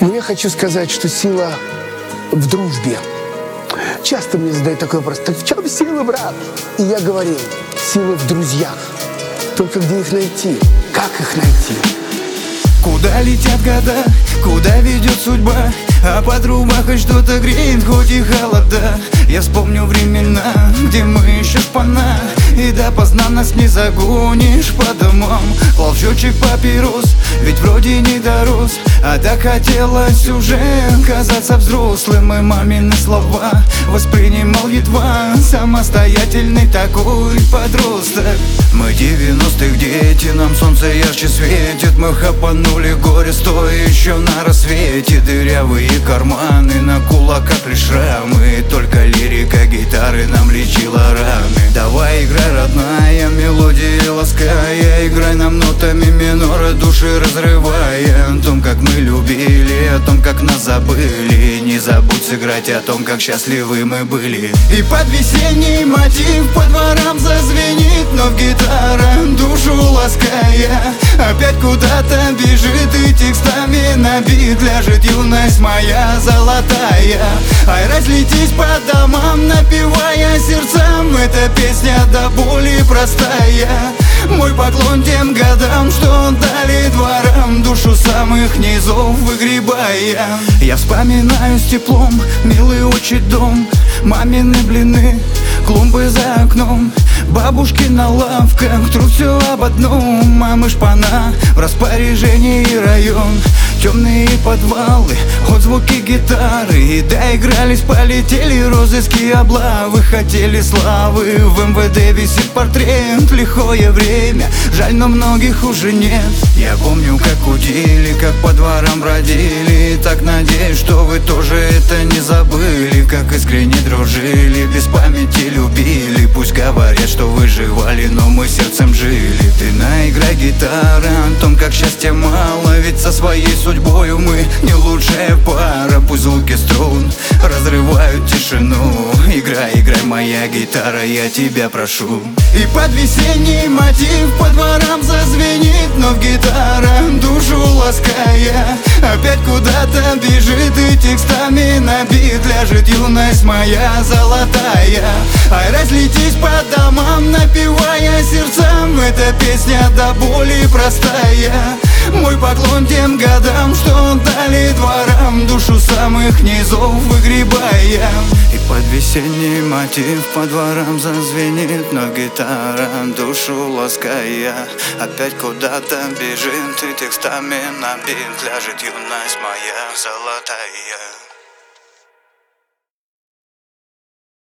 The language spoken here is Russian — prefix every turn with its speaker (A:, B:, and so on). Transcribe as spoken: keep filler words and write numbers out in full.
A: Но я хочу сказать, что сила в дружбе. Часто мне задают такой вопрос: так в чем сила, брат? И я говорил: сила в друзьях. Только где их найти? Как их найти?
B: Куда летят года, куда ведет судьба, а под рубахой что-то греет, хоть и холода. Я вспомню времена, где мы еще шпана, и допоздна нас не загонишь по домам. Клал в счетчик папирос, ведь вроде не дорос, а так хотелось уже казаться взрослым. И мамины слова воспринимал едва, самостоятельный такой подросток. Мы девяностых дети, нам солнце ярче светит. Мы хапанули горе, стоя еще на рассвете. Дырявые карманы, на кулаках лишь шрамы, только лирика гитары нам лечила раны. Давай играй, родная, мелодия лаская, играй нам нотами минора, души разрывая. О том, как мы любили, о том, как нас забыли. Не забудь сыграть о том, как счастливы мы были. И под весенний мотив по дворам зазвенит вновь гитара, душу лаская. Опять куда-то бежит и текстами набит, ляжет юность моя золотая. Ай, разлетись по домам, напевая сердцам, эта песня до боли простая. Мой поклон тем годам, что дали дворам, душу самых низов выгребая. Я вспоминаю с теплом милый отчий дом, мамины блины, клумбы за окном, бабушки на лавках, труд все об одном. Мамы шпана в распоряжении район, темные подвалы, отзвуки гитары. И доигрались, полетели розыски, облавы. Хотели славы, в эм вэ дэ висит портрет. Лихое время, жаль, но многих уже нет. Я помню, как удили, как по дворам бродили. Так надеюсь, что вы тоже это не забыли. Как искренне дружили, без памяти любили. Пусть говорят, что выживали, но мы сердцем жили. Ты наиграй, гитара, о том, как счастья мало, ведь со своей судьбою мы не лучшая пара. Пусть звуки струн разрывают тишину. Играй, играй, моя гитара, я тебя прошу. И под весенний мотив по дворам зазвенит вновь гитара, душу лаская. Опять куда-то бежит и текстами набит, ляжет юность моя золотая. Ай, разлетись по домам, напевая сердцам, эта песня до боли простая. Мой поклон тем годам, что дали дворам, душу самых низов выгребая. И под весенний мотив по дворам зазвенит, но гитара душу лаская. Опять куда-то бежит и текстами набит, ляжет юность моя золотая.